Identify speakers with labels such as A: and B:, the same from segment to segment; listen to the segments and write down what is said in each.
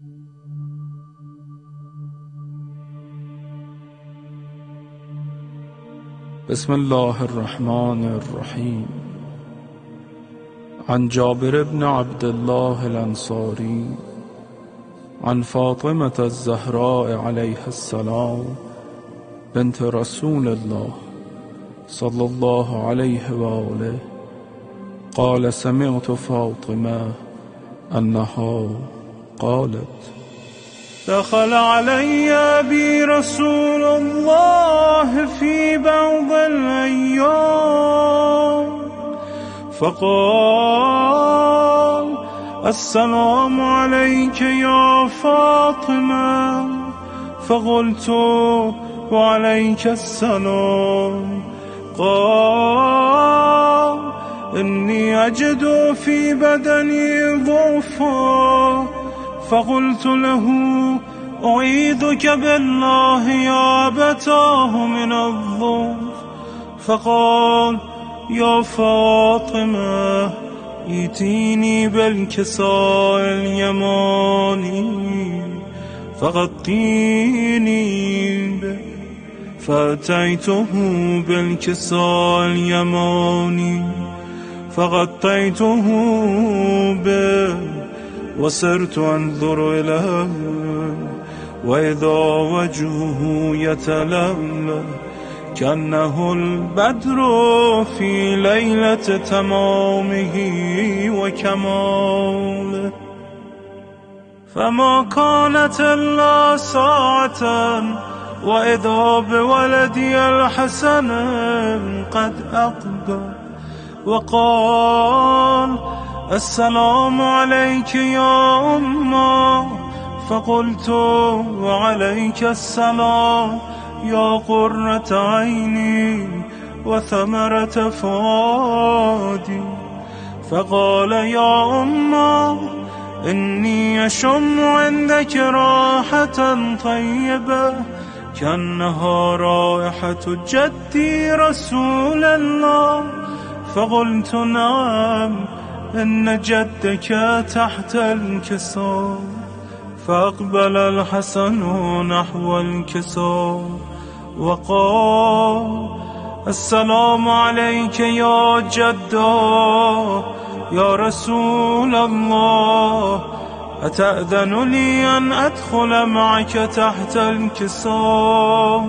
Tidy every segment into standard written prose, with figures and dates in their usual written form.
A: بسم الله الرحمن الرحیم. عن جابر بن عبد الله الانصاری عن فاطمة الزهراء عليها السلام بنت رسول الله صلى الله عليه وآله قال سمعت فاطمة أنها قالت
B: دخل علي أبي رسول الله في بعض الأيام فقال السلام عليك يا فاطمة، فقلت وعليك السلام. قال إني أجد في بدني ضعفا، فقلت له أعيذك بالله يا أبتاه من الضعف. فقال يا فاطمة ائتيني بالكساء اليماني فغطيني به، فأتيته بالكساء اليماني فغطيته به، وصرت أنظر إليه وإذا وجهه يتلألأ كأنه البدر في ليلة تمامه وكماله. فما كانت إلا ساعة وإذا بولدي الحسن قد أقبل وقال السلام عليك يا أمه، فقلت وعليك السلام يا قرة عيني وثمرة فؤادي. فقال يا أمه إني أشم عندك راحة طيبة كأنها رائحة جدي رسول الله. فقلت نعم إن جدك تحت الكساء. فأقبل الحسن نحو الكساء وقال السلام عليك يا جدا يا رسول الله، أتأذن لي أن أدخل معك تحت الكساء؟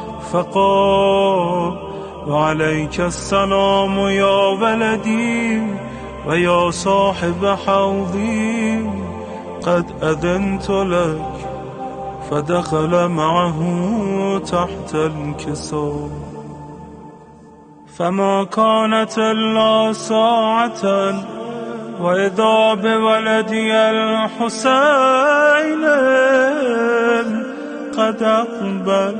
B: فقال وعليك السلام يا ولدي ويا صاحب حوضي، قد أذنت لك. فدخل معه تحت الكساء. فما كانت إلا ساعة وإذا بولدي الحسين قد أقبل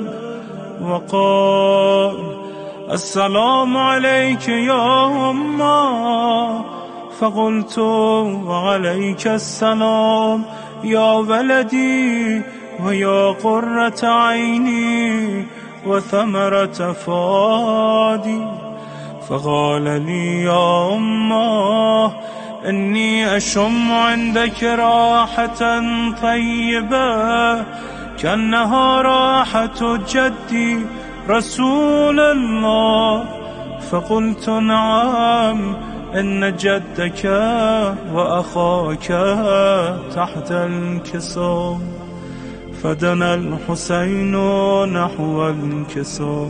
B: وقال السلام عليك يا أمه، فقلت وعليك السلام يا ولدي ويا قرة عيني وثمرة فؤادي. فقال لي يا أمه إني أشم عندك راحة طيبة كأنها راحة جدي رسول الله. فقلت نعم إن جدك وأخاك تحت الكساء. فدنا الحسين نحو الكساء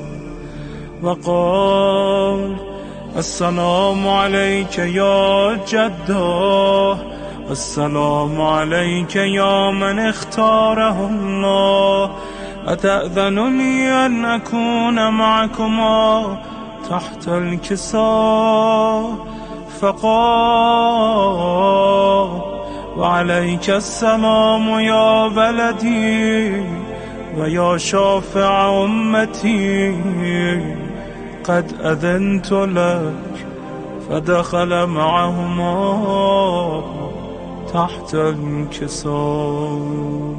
B: وقال السلام عليك يا جده، السلام عليك يا من اختاره الله، أتأذن لي أن أكون معكما تحت الكساء؟ فقال وعليك السلام يا ولدي ويا شافع أمتي، قد أذنت لك. فدخل معهما تحت الكساء.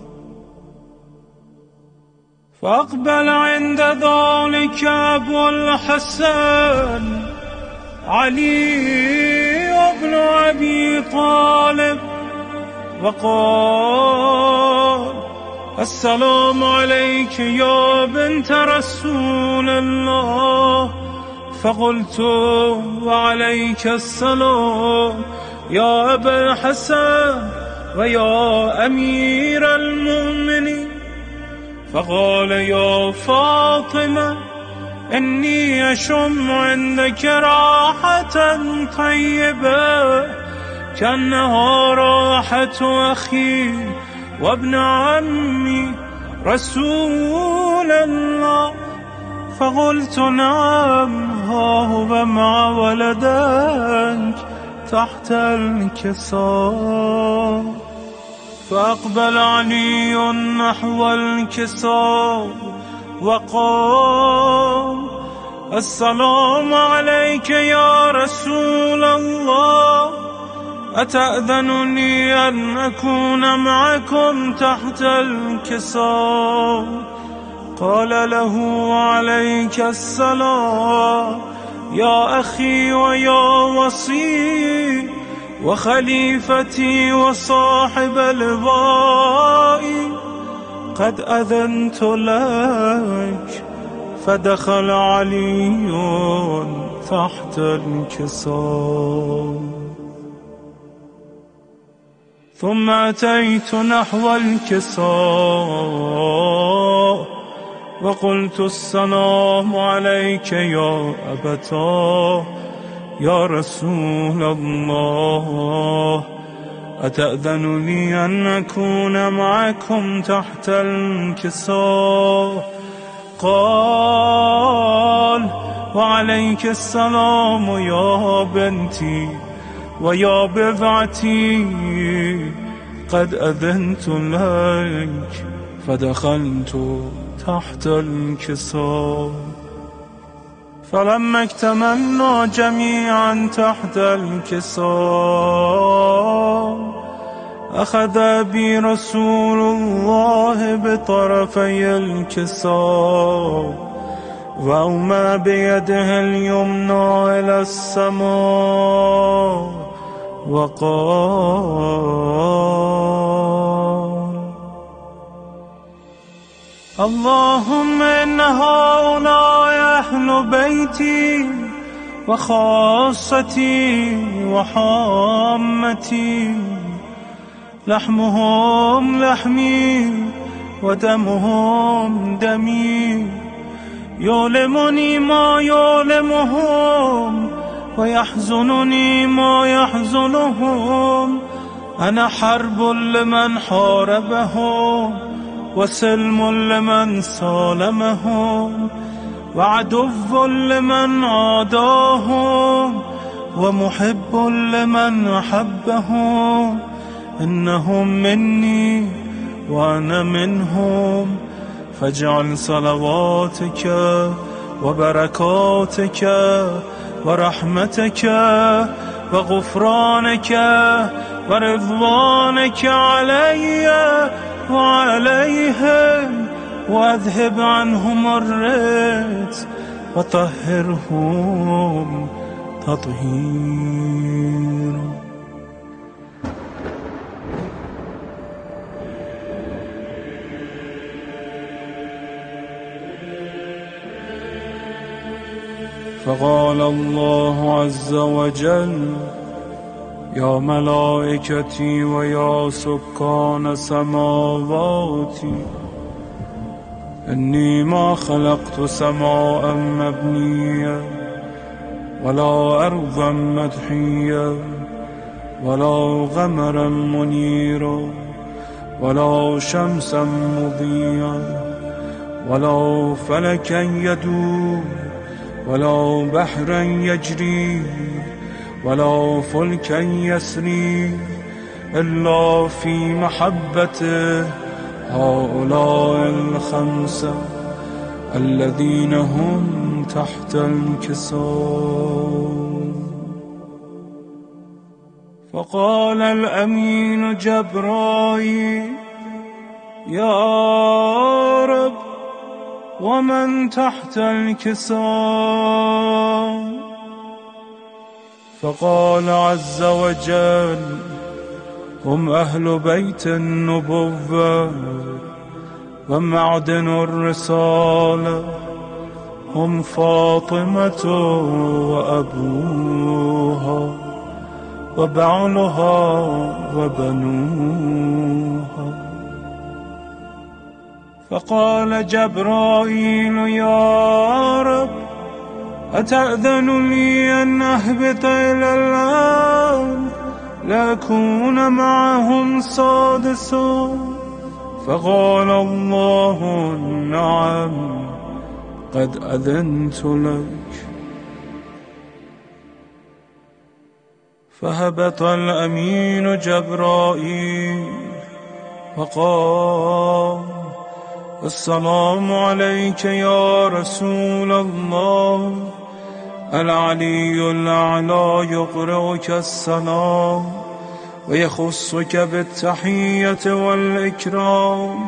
B: فأقبل عند ذلك أبو الحسن علي بن أبي طالب وقال السلام عليك يا بنت رسول الله. فقلت وعليك السلام يا أبا الحسن ويا أمير المؤمنين. فقال يا فاطمة إني أشم عندك راحة طيبة كأنها راحة أخي وابن عمي رسول الله. فقلت نعم ها هو مع ولدك تحت الكساء. فأقبل علي نحو الكساء وقال السلام عليك يا رسول الله، أتأذنني أن أكون معكم تحت الكساء؟ قال له عليك السلام يا أخي ويا وصي وخليفتي وصاحب لوائي، قد أذنت لك. فدخل علي تحت الكساء. ثم أتيت نحو الكساء وقلت السلام عليك يا أبتاه يا رسول الله، أتأذن لي أن أكون معكم تحت الكساء؟ قال وعليك السلام يا بنتي ويا بضعتي، قد أذنت لك. فدخلت تحت الكساء. فلما اكتملنا جميعا تحت الكساء أخذ بي رسول الله بطرفي الكساء وأومى بيده اليمنى إلى السماء وقال اللهم إن هؤلاء أهل بيتي وخاصتي وحامتي، لحمهم لحمي ودمهم دمي، يؤلمني ما يؤلمهم ويحزنني ما يحزنهم. أنا حرب لمن حاربهم وسلم لمن سالمهم وعدو لمن عاداهم ومحب لمن أحبهم. إنهم مني وأنا منهم، فاجعل صلواتك وبركاتك ورحمتك وغفرانك ورضوانك علي وعليهم، واذهب عنهم الرجس وطهرهم تطهيرا.
A: فقال الله عز وجل يا ملائكتي ويا سكان سماواتي إني ما خلقت سماء مبنية ولا أرضا مدحية ولا قمرا منيرا ولا شمسا مضيئا ولا فلكا يدور ولا بحرا يجري ولا فلكا يسري إلا في محبته هؤلاء الخمسة الذين هم تحت الكساء. فقال الأمين جبرائيل يا رب ومن تحت الكساء؟ فقال عز وجل هم أهل بيت النبوة ومعدن الرسالة، هم فاطمة وأبوها وبعلها وبنوها. فقال جبرائيل يا رب أتأذن لي أن أهبط إلى الأرض لأكون معهم سادسا؟ فقال الله نعم قد أذنت لك. فهبط الأمين جبرائيل وقال السلام عليك يا رسول الله. العلي الأعلى يقرئك السلام ويخصك بالتحية والإكرام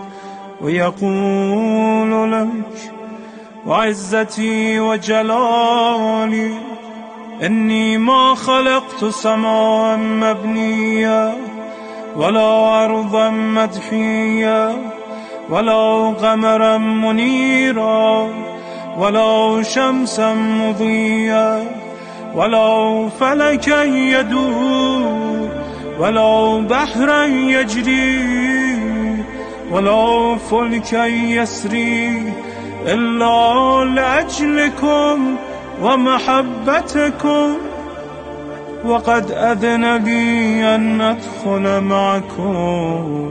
A: ويقول لك وعزتي وجلالي إني ما خلقت سماء مبنية ولا أرضا مدحية ولا قمرا منيرا ولا شمسا مضيا ولا فلكا يدور ولا بحرا يجري ولا فلكا يسري إلا لأجلكم ومحبتكم، وقد أذن لي أن أدخل معكم،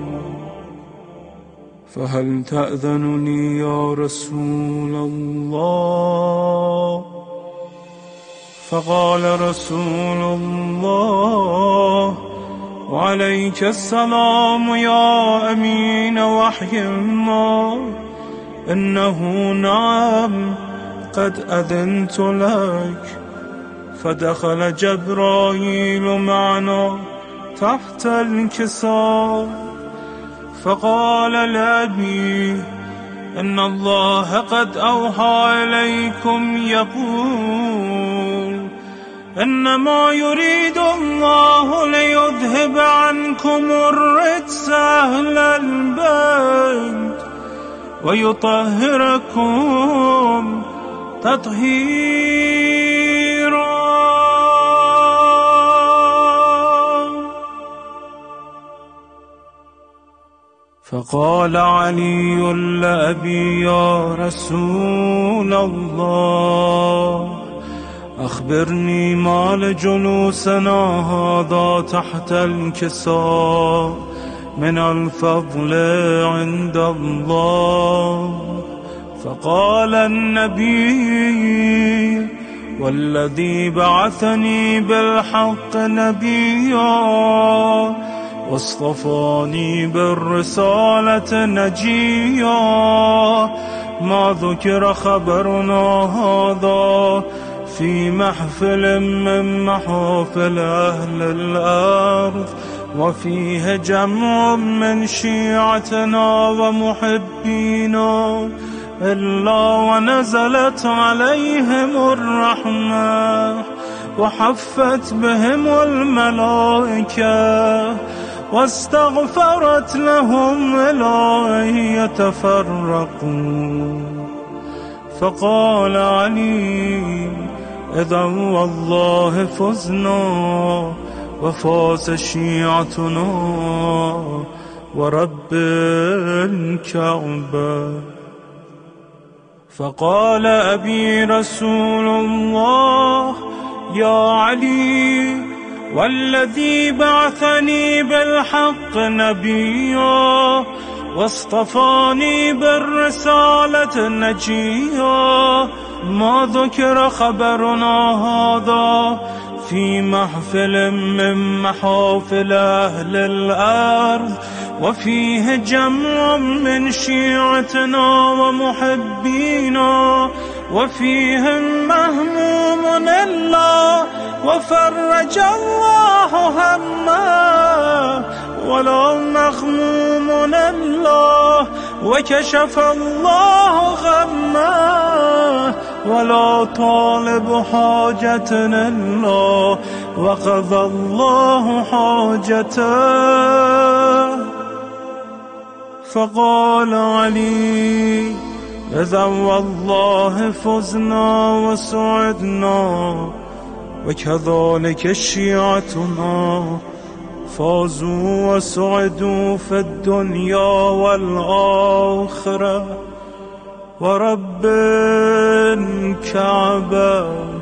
A: فهل تأذن لي يا رسول الله؟ فقال رسول الله وعليك السلام يا أمين وحي الله، إنه نعم قد أذنت لك. فدخل جبرائيل معنا تحت الكساء فقال لأبي إن الله قد أوحى إليكم يقول إنما يريد الله ليذهب عنكم الرجس أهل البيت ويطهركم تطهيرا. فقال علي لأبي يا رسول الله أخبرني ما لجلوسنا هذا تحت الكساء من الفضل عند الله. فقال النبي والذي بعثني بالحق نبيا واصطفاني بالرسالة نجيا ما ذكر خبرنا هذا في محفل من محافل أهل الأرض وفيه جمع من شيعتنا ومحبينا إلا ونزلت عليهم الرحمة وحفت بهم الملائكة واستغفرت لهم إلى أن يتفرقوا. فقال علي إذا والله فزنا وفاز شيعتنا ورب الكعبة. فقال أبي رسول الله يا علي والذي بعثني بالحق نبيا واصطفاني بالرسالة نجيا ما ذكر خبرنا هذا في محفل من محافل أهل الأرض وفيه جمع من شيعتنا ومحبينا وفيهم مهموم الله وفرج الله همه ولا مغموم الله وكشف الله غمه ولا طالب حاجة الله
B: وقضى الله حاجته. فقال علي إذا والله فزنا وسعدنا، وكذلك شيعتنا فازوا وسعدوا في الدنيا والآخرة. ورب الكعبة